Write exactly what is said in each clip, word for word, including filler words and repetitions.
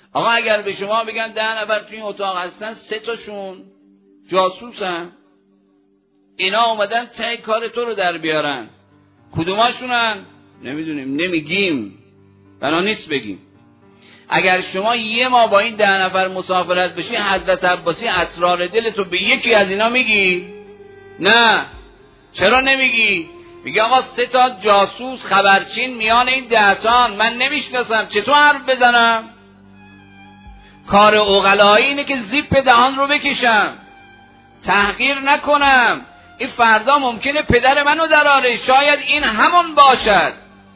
آقا اگر به شما بگن ده نفر توی این اتاق هستن، سه تاشون جاسوسن، اینا اومدن ته کار تو رو در بیارن، کدوماشونن؟ نمیدونیم، نمیگیم، بنا نیست بگیم. اگر شما یه ما با این ده نفر مسافرت بشی، حضرت عباسی اسرار دل تو به یکی از اینا میگی؟ نه. چرا نمیگی؟ میگه آقا سه تا جاسوس خبرچین میان این دهتان، من نمیشناسم، چطور حرف بزنم؟ کار عقلایی اینه که زیپ دهان رو بکشم، تحقیر نکنم. این فردا ممکنه پدر منو دراره، شاید این همون باشد.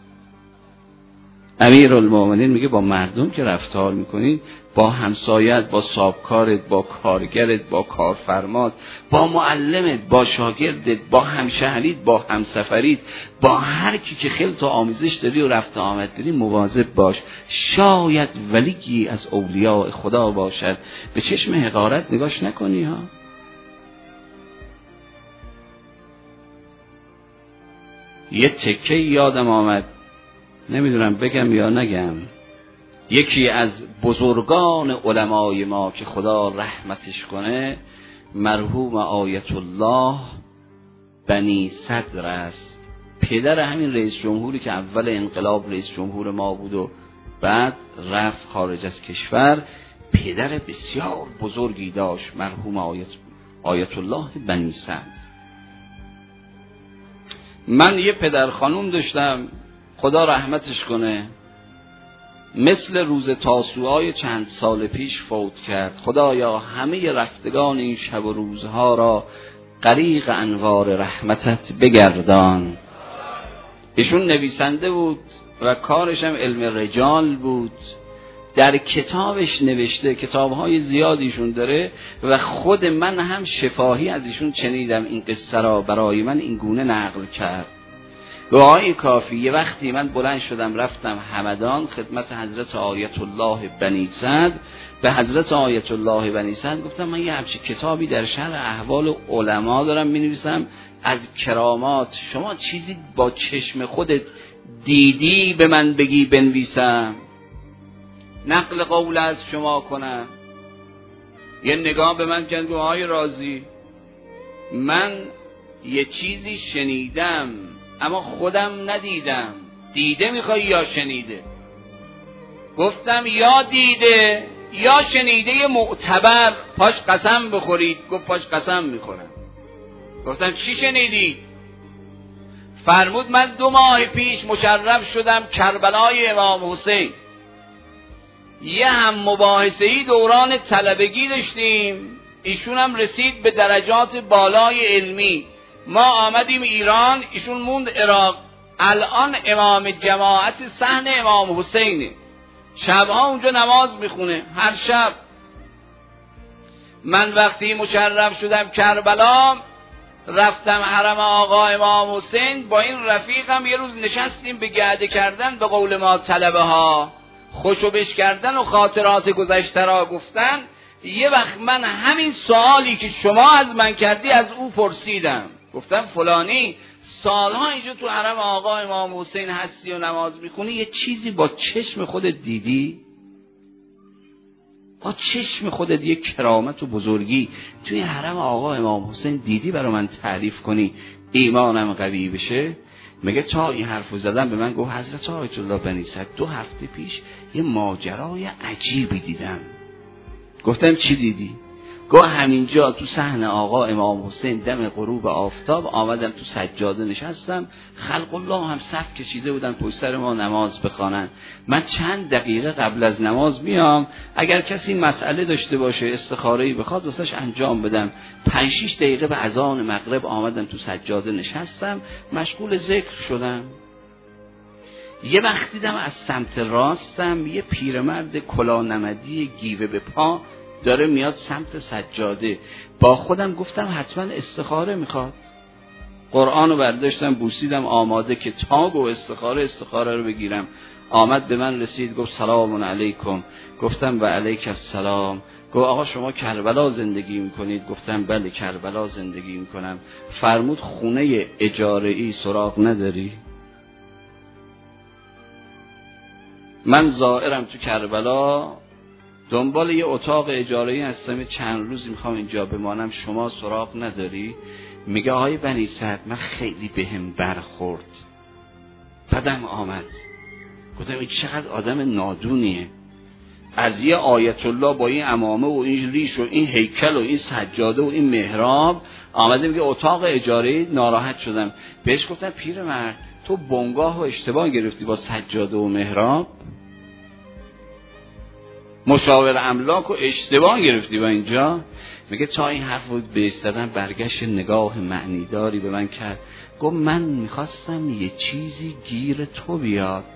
امیرالمومنین میگه با مردم که رفتار میکنید، با همسایت، با صاحبکارت، با کارگرت، با کارفرمات، با معلمت، با شاگردت، با همشهریت، با همسفریت، با هر کی که خیلی تو آمیزش داری و رفت آمد داری مواظب باش. شاید ولیی از اولیاء خدا باشد، به چشم حقارت نگاش نکنی ها. یه تکه یادم آمد، نمیدونم بگم یا نگم. یکی از بزرگان علمای ما که خدا رحمتش کنه، مرحوم آیت الله بنی صدر است، پدر همین رئیس جمهوری که اول انقلاب رئیس جمهور ما بود و بعد رفت خارج از کشور. پدر بسیار بزرگی داشت مرحوم آیت, آیت الله بنی صدر. من یه پدر خانوم داشتم، خدا رحمتش کنه، مثل روز تاسوعای چند سال پیش فوت کرد. خدایا همه رفتگان این شب و روزها را غریق انوار رحمتت بگردان. ایشون نویسنده بود و کارش هم علم رجال بود. در کتابش نوشته، کتابهای زیادیشون داره و خود من هم شفاهی از ایشون شنیدم، این قصه را برای من این گونه نقل کرد. دعای کافی. یه وقتی من بلند شدم رفتم همدان خدمت حضرت آیت الله بنی صدر. به حضرت آیت الله بنی صدر گفتم من یه همچین کتابی در شرح احوال علما دارم می نویسم از کرامات، شما چیزی با چشم خودت دیدی به من بگی بنویسم، نقل قول از شما کنم. یه نگاه به من کرد، آقای رازی من یه چیزی شنیدم اما خودم ندیدم، دیده میخوای یا شنیده؟ گفتم یا دیده یا شنیده معتبر، پاش قسم بخورید. گفت پاش قسم میخورم. گفتم چی شنیدی؟ فرمود من دو ماه پیش مشرف شدم کربلای امام حسین، یه هم مباحثه‌ای دوران طلبگی داشتیم، ایشون هم رسید به درجات بالای علمی، ما آمدیم ایران، ایشون موند عراق، الان امام جماعت صحن امام حسینه، شبها اونجا نماز میخونه هر شب. من وقتی مشرف شدم کربلا رفتم حرم آقا امام حسین، با این رفیقم یه روز نشستیم به گرده کردن به قول ما طلبه ها، خوشو بش کردن و خاطرات گذشته را گفتن. یه وقت من همین سوالی که شما از من کردی از او پرسیدم، گفتم فلانی سالها اینجا تو حرم آقا امام حسین هستی و نماز میخونی، یه چیزی با چشم خودت دیدی؟ با چشم خودت یه کرامت و بزرگی توی حرم آقا امام حسین دیدی برای من تعریف کنی ایمانم قوی بشه؟ میگه تا این حرفو زدم به من گفت حضرت آیت الله بنی صدر دو هفته پیش یه ماجرای عجیبی دیدم. گفتم چی دیدی؟ گفت همینجا تو صحن آقا امام حسین دم غروب آفتاب آمدم تو سجاده نشستم، خلق الله هم صف کشیده بودن پشت سر ما نماز بخوانن. من چند دقیقه قبل از نماز میام، اگر کسی مسئله داشته باشه استخاره‌ای بخواد واسش انجام بدم. پنج شش دقیقه به اذان مغرب آمدم تو سجاده نشستم، مشغول ذکر شدم. یه وقت دیدم از سمت راستم یه پیرمرد کلاه نمدی گیوه به پا داره میاد سمت سجاده. با خودم گفتم حتما استخاره میخواد. قرآن رو برداشتم بوسیدم آماده که تاگ و استخاره استخاره رو بگیرم. آمد به من رسید گفت سلام علیکم. گفتم و علیک السلام. گفت آقا شما کربلا زندگی میکنید؟ گفتم بله کربلا زندگی میکنم. فرمود خونه اجاره‌ای سراغ نداری؟ من زائرم تو کربلا، دنبال یه اتاق اجاره‌ای هستم، چند روزی میخوام اینجا بمانم، شما سراغ نداری؟ میگه آقای بنی سعد من خیلی بهم برخورد، بدم آمد. گفتم این چقدر آدم نادونیه، از یه آیت الله با این عمامه و این ریش و این هیکل و این سجاده و این محراب آمده میگه اتاق اجاره‌ای ناراحت شدم. بهش گفتم پیرمرد تو بنگاه و اشتباه گرفتی با سجاده و محراب، مشاور املاک و اشتباه گرفتی با اینجا. میگه تا این حرف رو بهش زدم برگشت نگاه معنیداری به من کرد، گفت من میخواستم یه چیزی گیر تو بیاد.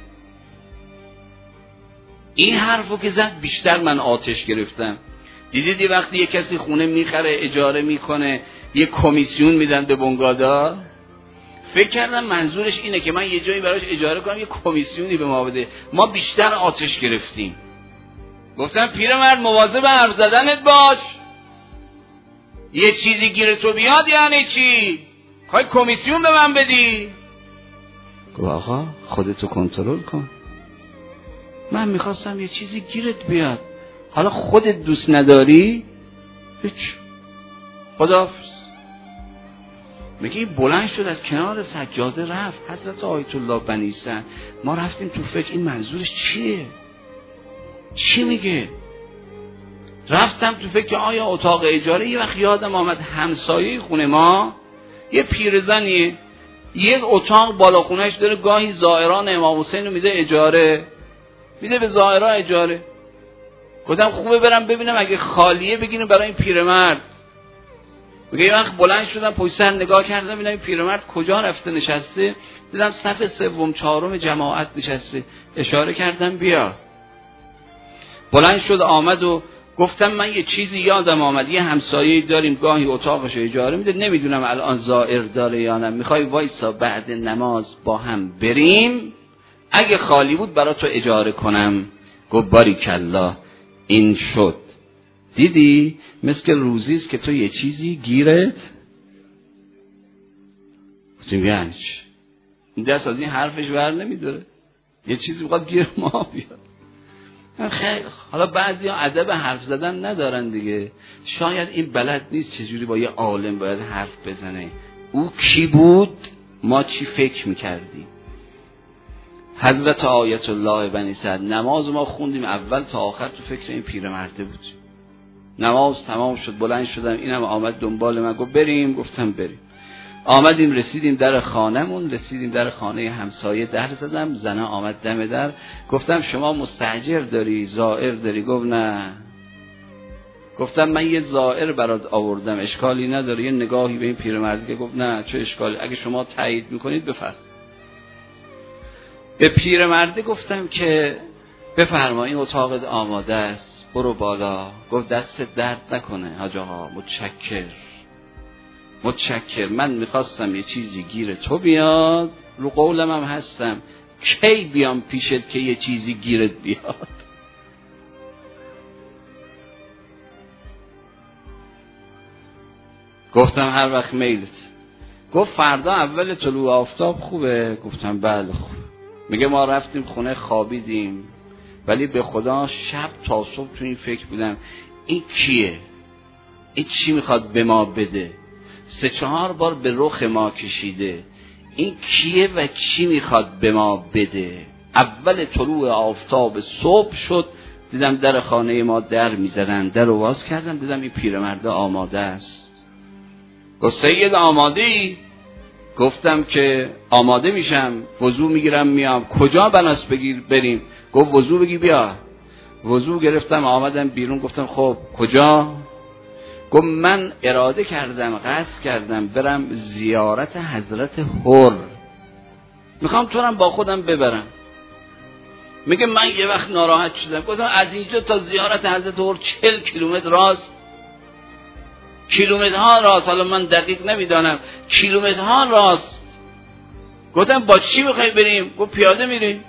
این حرفو که زد بیشتر من آتش گرفتم. دیدید یه وقتی یه کسی خونه میخره اجاره میکنه یه کمیسیون میدن به بنگادار، فکر کردم منظورش اینه که من یه جایی براش اجاره کنم یه کمیسیونی به ما بده. ما بیشتر آتش گرفتیم. گفتم پیرمرد مواظب حرف زدنت باش، یه چیزی گیر تو بیاد یعنی چی؟ خواهی کمیسیون به من بدی؟ گفت آقا خودتو کنترل کن، من میخواستم یه چیزی گیرت بیاد، حالا خودت دوست نداری؟ هیچ، خداحافظ. میگه بلند شد از کنار سجاده رفت. حضرت آیت الله بنی سعد ما رفتیم تو فکر این منظورش چیه؟ چی میگه؟ رفتم تو فکر آیا اتاق اجاره. یه وقت یادم آمد همسایه خونه ما یه پیرزنیه، یه اتاق بالا خونهش داره، گاهی زائران امام حسین رو میده اجاره، میده به زائران اجاره. گفتم خوبه برم ببینم اگه خالیه بگیریم برای این پیرمرد. میگه یه وقت بلند شدم پشت سر نگاه کردم ببینم این پیرمرد کجا رفته نشسته، دیدم صف سوم چهارم جماعت نشسته، اشاره کردم بیا. بلند شد آمد و گفتم من یه چیزی یادم آمد، یه همسایه‌ای داریم گاهی اتاقش اجاره میده، نمیدونم الان زائر داره یا نه، میخوای وایسا بعد نماز با هم بریم، اگه خالی بود برا تو اجاره کنم. گفت باریکالله این شد. دیدی مثل روزیست که تو یه چیزی گیرت گفتیم یعنی چی؟ این دست از این حرفش بر نمیداره، یه چیزی میخواد گیر ما بیاد. خیلی حالا بعضی ها ادب حرف زدن ندارن دیگه، شاید این بلد نیست چجوری با یه عالم باید حرف بزنه. او کی بود؟ ما چی فکر میکردیم؟ حضرت آیت الله بنی سعد نماز ما خوندیم اول تا آخر تو فکر این پیرمرده بود. نماز تمام شد بلند شدم، اینم آمد دنبال من گفت بریم، گفتم بریم. آمدیم رسیدیم در خانه‌مون، رسیدیم در خانه همسایه، در زدم، زنه آمد دم در. گفتم شما مستاجر داری زائر داری؟ گفت نه. گفتم من یه زائر برات آوردم اشکالی نداره؟ یه نگاهی به این پیرمرد که گفت نه چه اشکالی، اگه شما تایید میکنید بفرمایید. به پیرمرد گفتم که بفرما این اتاقت آماده است، برو بالا. گفت دست درد نکنه حاج آقا، متشکر متشکر، من میخواستم یه چیزی گیر تو بیاد، رو قولم هم هستم، کی بیام پیشت که یه چیزی گیرت بیاد؟ گفتم هر وقت میلت. گفت فردا اول طلوع آفتاب خوبه؟ گفتم بله خوب. میگه ما رفتیم خونه خوابیدیم، ولی به خدا شب تا صبح تو این فکر بودم این کیه؟ این چی میخواد به ما بده؟ سه چهار بار به رخ ما کشیده، این کیه و چی میخواد به ما بده؟ اول طلوع آفتاب صبح شد، دیدم در خانه ما در میزنن، در رو باز کردم دیدم این پیرمرد آماده است. گفت سید آماده ای؟ گفتم که آماده میشم، وضو میگیرم میام. کجا بناس بگیر بریم؟ گفت وضو بگی بیا. وضو گرفتم آمدم بیرون، گفتم خب کجا؟ گفت من اراده کردم قصد کردم برم زیارت حضرت هر، میخوام تو رو با خودم ببرم. میگه من یه وقت ناراحت شدم، گفتم از اینجا تا زیارت حضرت هر چهل کیلومتر راست، کیلومترها راست، حالا من دقیق نمیدانم، کیلومترها راست. گفتم با چی میخوای بریم؟ گفت پیاده میریم.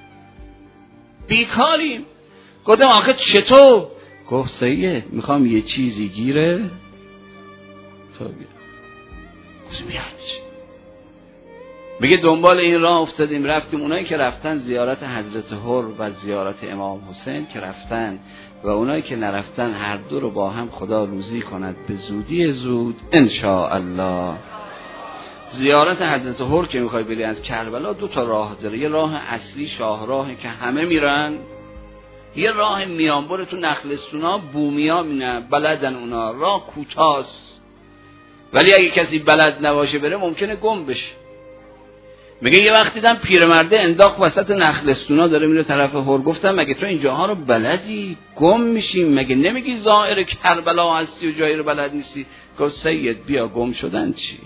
بیکاریم. گفتم آخه چطور؟ گفت سید میخوام یه چیزی گیره تا بیا. گفتم یعنی چی؟ میگه دنبال این راه افتادیم رفتیم. اونایی که رفتن زیارت حضرت حر و زیارت امام حسین که رفتن و اونایی که نرفتن، هر دو رو با هم خدا روزی کند به زودی زود انشاءالله. زیارت حضرت حر که میخوای بری از کربلا دو تا راه داره. یه راه اصلی شاهراهی که همه میرن، یه راه میانبر تو نخلستونا بومیا مینه بلدن اونا، راه کوتاست ولی اگه کسی بلد نباشه بره ممکنه گم بشه. میگه یه وقتی دیدم پیرمرده انداخت وسط نخلستونا داره میره طرف حر. گفتم مگه تو این جاها رو بلدی؟ گم میشیم، مگه نمیگی زائر کربلا هستی و جایی رو بلد نیستی؟ گفت سید بیا گم شدن چی؟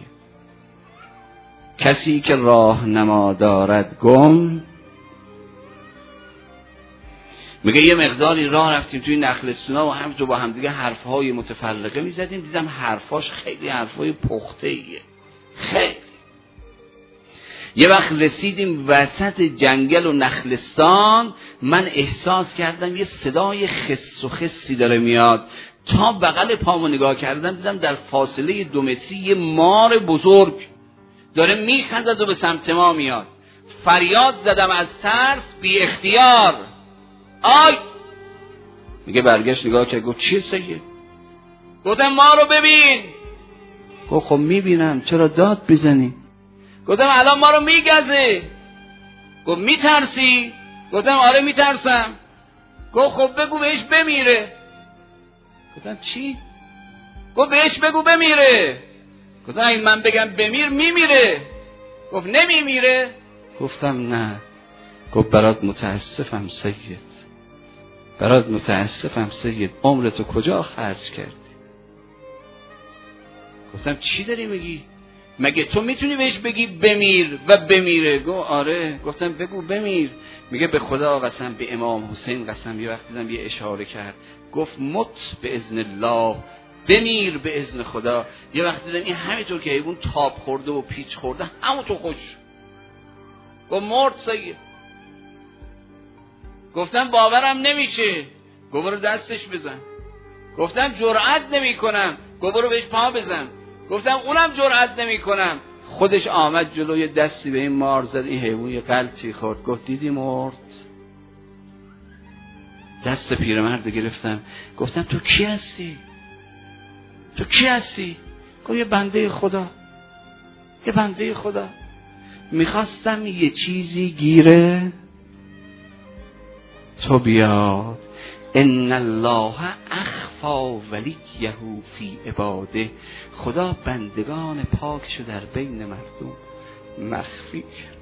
کسی که راه نما دارد گم. میگه یه مقداری راه رفتیم توی نخلستونا و همونطور با هم دیگه حرفهای متفرقه میزدیم. دیدم حرفاش خیلی حرفای پخته ایه، خیلی. یه وقت رسیدیم وسط جنگل و نخلستان، من احساس کردم یه صدای خس و خسی داره میاد. تا بغل پامو نگاه کردم دیدم در فاصله دو متری یه مار بزرگ داره میخندد و به سمت ما میاد. فریاد زدم از ترس بی اختیار آی. میگه برگشت نگاه کرد گفت چیه سید؟ گفتم ما رو ببین. گفت خب میبینم چرا داد بزنی؟ گفتم الان ما رو میگزه. گفت میترسی؟ گفتم آره میترسم. گفت خب بگو بهش بمیره. گفتم چی؟ گفت بهش بگو بمیره. گفتم این من بگم بمیر میمیره. گفت نمیمیره. گفتم نه. گفت برات متاسفم سید، برات متاسفم سید، عمرتو کجا خرج کردی؟ گفتم چی داری میگی؟ مگه تو میتونی بهش بگی بمیر و بمیره؟ گفت آره. گفتم بگو بمیر. میگه به خدا قسم، به امام حسین قسم، یه وقت دیدم یه اشاره کرد گفت مت به اذن الله، بمیر به اذن خدا. یه وقت دیدم این همینطور که حیوان تاب خورده و پیچ خورده همونطور خوش گفت مرد سید. گفتم باورم نمیشه. گفت برو دستش بزن. گفتم جرأت نمی کنم. گفت برو بهش پا بزن. گفتم اونم جرأت نمی کنم. خودش آمد جلوی دستی به این مار زد، این حیوان یه غلطی خورد. گفت دیدی مرد. دست پیرمرد گرفتم گفتم تو کی هستی؟ تو کی هستی؟ گفت یه بنده خدا، یه بنده خدا. میخواستم یه چیزی گیره تو بیاد. ان الله اخفا ولیه فی عباده. خدا بندگان پاکشو در بین مردم مخفی کرد.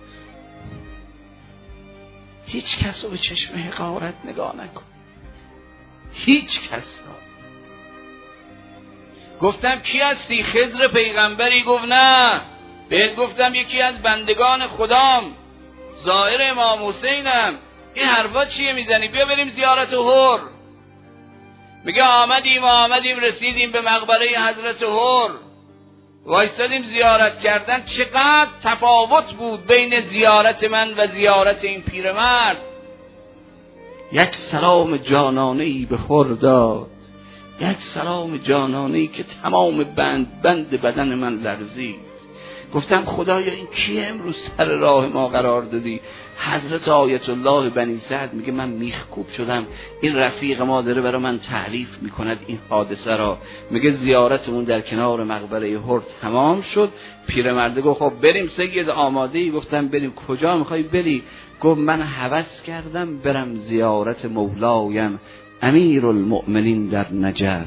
هیچ کس رو به چشم حقارت نگاه نکن، هیچ کس رو. گفتم کی هستی؟ خضر پیغمبری؟ گفت نه، بهت گفتم یکی از بندگان خدام، زائر امام حسینم. این حرفا چیه میزنی؟ بیا بریم زیارت حر. میگه آمدیم آمدیم رسیدیم به مقبره حضرت حر، وایستادیم زیارت کردن. چقدر تفاوت بود بین زیارت من و زیارت این پیرمرد. یک سلام جانانه‌ای به حر داد، یک سلام جانانه‌ای که تمام بند بند بدن من لرزید. گفتم خدایا این کیه امروز سر راه ما قرار دادی؟ حضرت آیت الله بنی سعد میگه من میخکوب شدم. این رفیق ما داره برای من تعریف میکند این حادثه را. میگه زیارتمون در کنار مقبره حر تمام شد. پیرمرد گفت خب بریم سید، آماده ای؟ گفتم بریم. کجا میخوای بری؟ گفت من هوس کردم برم زیارت مولایم امیر المؤمنین در نجف.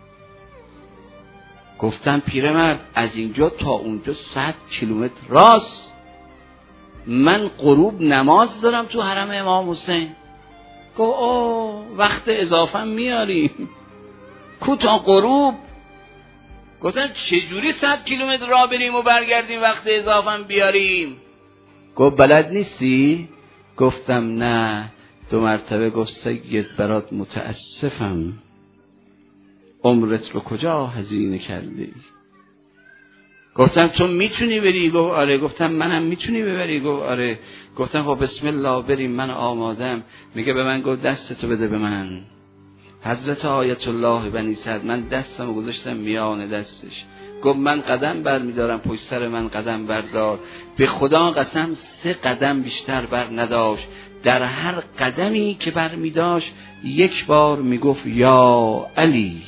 گفتم پیرمرد از اینجا تا اونجا صد کیلومتر راست، من غروب نماز دارم تو حرم امام حسین. گفت اوه وقت اضافه میاریم کو تا غروب؟ گفتم چجوری صد کیلومتر راه بریم و برگردیم وقت اضافه بیاریم؟ گفت بلد نیستی؟ گفتم نه. دو مرتبه گفت سید برات متاسفم، عمرت رو کجا هزینه کردی؟ گفتم تو میتونی بری؟ گفت آره. گفتم منم میتونی ببری؟ گفت آره. گفتم خب بسم الله بریم، من آمادم. میگه به من گفت دستتو بده به من. حضرت آیت الله بنی سعد، من دستمو گذاشتم میان دستش، گفت من قدم بر میدارم، پشت سر من قدم بردار. به خدا قسم سه قدم بیشتر بر نداشت. در هر قدمی که بر میداشت یک بار میگفت یا علی.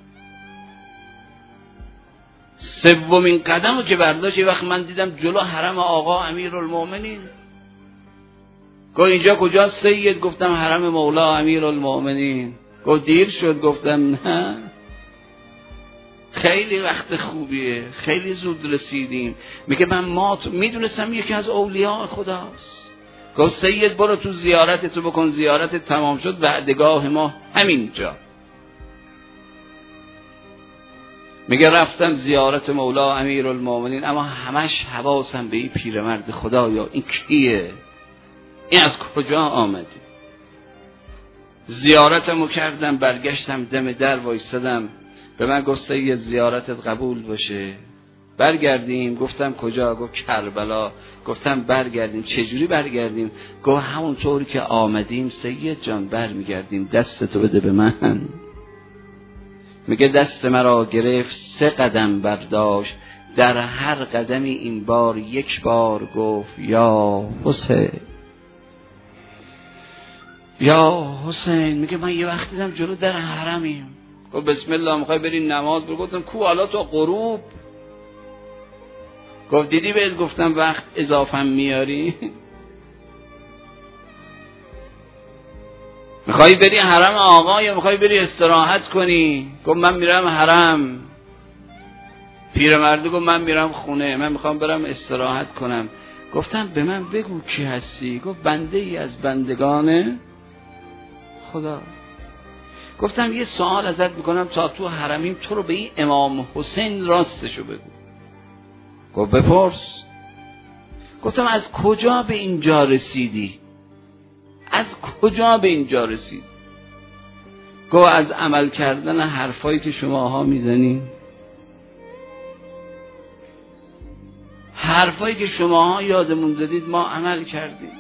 سومین قدمو که برداشت یه وقت من دیدم جلو حرم آقا امیرالمومنین. گفت اینجا کجا سید؟ گفتم حرم مولا امیرالمومنین. گفت دیر شد؟ گفتم نه، خیلی وقت خوبیه، خیلی زود رسیدیم. میگه من ما میدونستم یکی از اولیاء خداست. گفت سید برو تو زیارت تو بکن، زیارت تمام شد، وعدگاه ما همینجا. میگه رفتم زیارت مولا امیرالمومنین، اما همش حواسم به این پیرمرد خدایا این کیه؟ این از کجا آمده؟ زیارتمو کردم، برگشتم دم در وایسادم. به من گفت سید زیارتت قبول باشه، برگردیم. گفتم کجا؟ گفت کربلا. گفتم برگردیم. چجوری برگردیم؟ گفت همون طوری که آمدیم سید جان برمیگردیم، دستتو بده به من. میگه دست مرا گرفت، سه قدم برداشت، در هر قدمی این بار یک بار گفت یا حسین، یا حسین. میگه من یه وقت دیدم جلو در حرمیم. گفت بسم الله میخوای بری نماز بگو؟ گفتم کو حالا تو غروب؟ گفت دیدی بهت گفتم وقت اضافه میاری؟ میخوای بری حرم آقا یا میخوای بری استراحت کنی؟ گفت من میرم حرم. پیرمرد گفت من میرم خونه، من میخوام برم استراحت کنم. گفتم به من بگو کی هستی؟ گفت بنده ای از بندگان خدا. گفتم یه سوال ازت میکنم، تا تو حرمیم تو رو به این امام حسین راستشو بگو. گفت بپرس. گفتم از کجا به اینجا رسیدی؟ از کجا به اینجا رسید؟ گفت از عمل کردن حرفایی که شماها میزنی، حرفایی که شماها یادمون دادید ما عمل کردیم.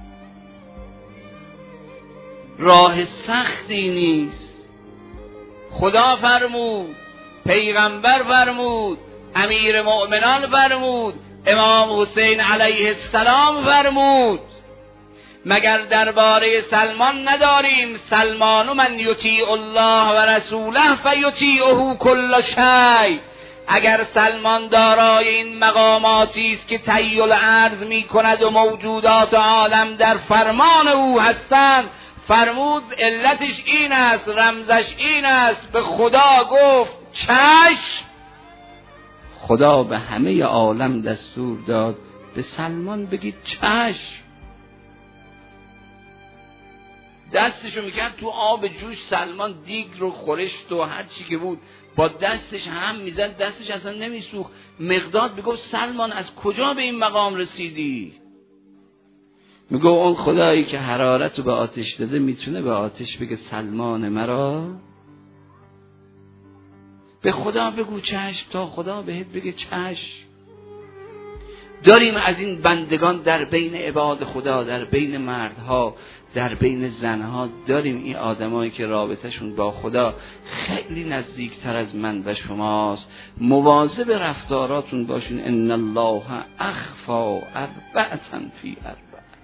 راه سختی نیست. خدا فرمود، پیغمبر فرمود، امیر مؤمنان فرمود، امام حسین علیه السلام فرمود. مگر درباره سلمان نداریم؟ سلمان من یطیع الله و رسوله فیطیعه کل شیء. اگر سلمان دارای این مقاماتی است که تحیل عرض می کند و موجودات عالم در فرمان او هستند، فرمود علتش این است، رمزش این است، به خدا گفت چشم. خدا به همه عالم دستور داد به سلمان بگید چشم. دستشو میکرد تو آب جوش، سلمان دیگ رو خورشت و هر چی که بود با دستش هم میزد، دستش اصلا نمیسوخت. مقداد میگفت سلمان از کجا به این مقام رسیدی؟ میگه اون خدایی که حرارت رو به آتش داده میتونه به آتش بگه سلمان مرا؟ به خدا بگو چشم تا خدا بهت بگه چشم. داریم از این بندگان در بین عباد خدا، در بین مردها، در بین زنها، داریم این آدمایی که رابطهشون با خدا خیلی نزدیکتر از من و شماست. مواظب رفتاراتون باشین. ان الله اخفا اربعة فی اربع.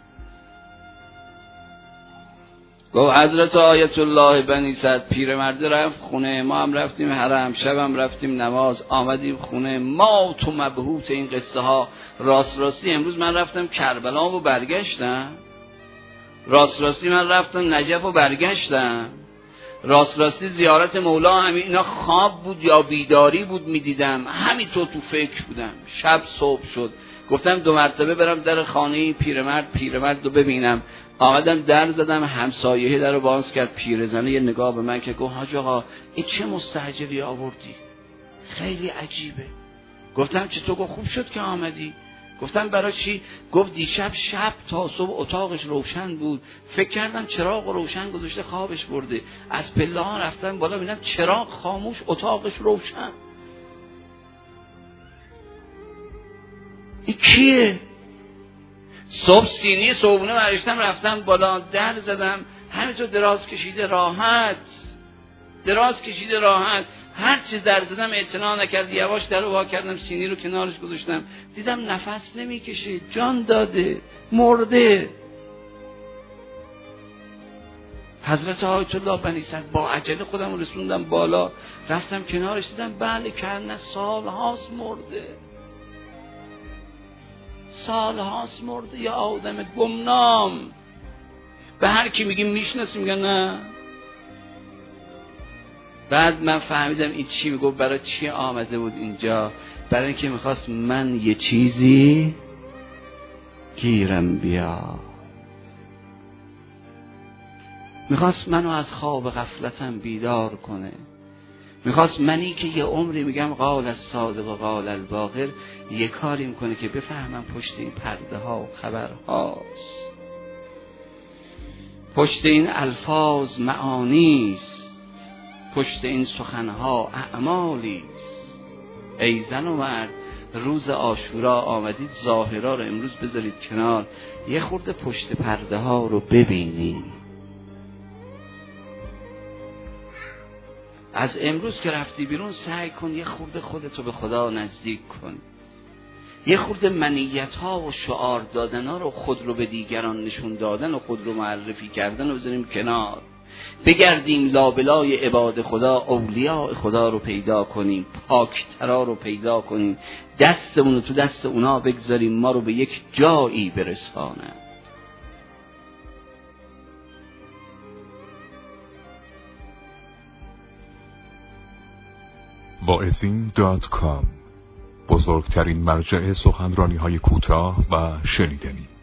گفت حضرت آیت الله بنی سعد پیرمرد رفت خونه، ما هم رفتیم حرم، شبم رفتیم نماز، آمدیم خونه. ما تو مبهوت این قصه ها. راست راستی امروز من رفتم کربلا و برگشتم، راست راستی من رفتم نجف و برگشتم، راست راستی زیارت مولا همین اینا خواب بود یا بیداری بود میدیدم، همینطور تو فکر بودم. شب صبح شد، گفتم دو مرتبه برم در خانه پیرمرد پیرمرد رو ببینم. آمدم در زدم، همسایه در رو باز کرد. پیرزنه یه نگاه به من که گفت حاج آقا این چه مستعجلی آوردی؟ خیلی عجیبه. گفتم چطور؟ گفت خوب شد که آمدی. گفتم برای چی؟ گفت دیشب شب تا صبح اتاقش روشن بود، فکر کردم چراغ روشن گذاشته خوابش برده. از پله ها رفتم بالا ببینم چراغ خاموش، اتاقش روشن. این کیه؟ صبح سینی صبحونه برشتم رفتم بالا، در زدم، همینطور دراز کشیده راحت، دراز کشیده راحت. هر چی در زدم اعتنا نکرد، یواش در رو وا کردم، سینی رو کنارش گذاشتم، دیدم نفس نمیکشه، جان داده، مرده. حضرت آیت الله بنی صدر با عجله خودم رسوندم بالا، رفتم کنارش، دیدم بله کنه سال هاست مرده، سال هاست مرده. یا آدم گمنام. به هر کی میگیم میشناسی، میگن نه. بعد من فهمیدم این چی میگفت، برای چی آمده بود اینجا. برای اینکه میخواست من یه چیزی گیرم بیا، میخواست منو از خواب غفلتم بیدار کنه، میخواست منی که یه عمری میگم قال الصادق و قال الباقر یه کاری میکنه که بفهمم پشت این پرده ها و خبر هاست، پشت این الفاظ معانیست، پشت این سخنها اعمالیست. ای زن و مرد، روز عاشورا آمدید ظاهرا رو امروز بذارید کنار، یه خورده پشت پرده ها رو ببینید. از امروز که رفتی بیرون سعی کن یه خورده خودتو به خدا نزدیک کن، یه خورده منیت ها و شعار دادن ها رو، خود رو به دیگران نشون دادن و خود رو معرفی کردن رو بذاریم کنار، بگردیم لابلای عباد خدا، اولیاء خدا رو پیدا کنیم، پاکترا رو پیدا کنیم، دستمون رو تو دست اونا بگذاریم، ما رو به یک جایی برسانه. واعظین دات کام، بزرگترین مرجع سخنرانی های کوتاه و شنیدنی.